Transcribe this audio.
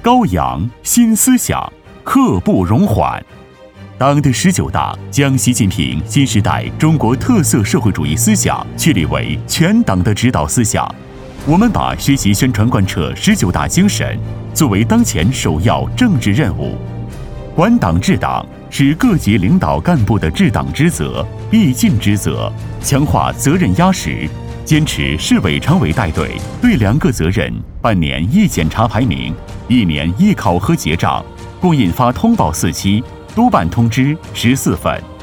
高扬新思想，刻不容缓。党的19大将习近平新时代中国特色社会主义思想确立为全党的指导思想。我们把学习宣传贯彻19大精神作为当前首要政治任务。管党治党是各级领导干部的治党职责、必尽职责，强化责任压实，坚持市委常委带队对2个责任半年一检查排名，1年一考核结账，共印发通报4期，督办通知14份。